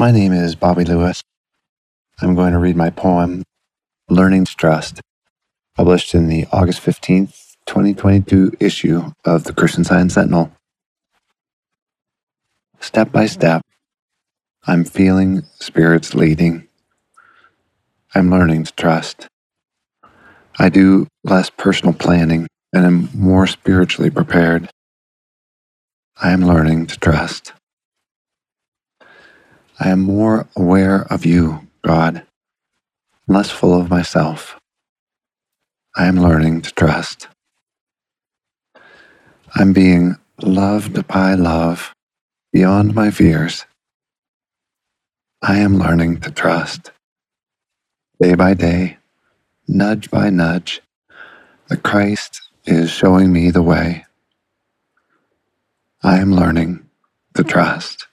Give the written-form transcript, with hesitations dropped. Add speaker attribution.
Speaker 1: My name is Bobby Lewis. I'm going to read my poem, Learning to Trust, published in the August 15th, 2022 issue of the Christian Science Sentinel. Step by step, I'm feeling spirits leading. I'm learning to trust. I do less personal planning and am more spiritually prepared. I am learning to trust. I am more aware of you, God, less full of myself. I am learning to trust. I'm being loved by love beyond my fears. I am learning to trust. Day by day, nudge by nudge, that Christ is showing me the way. I am learning to trust.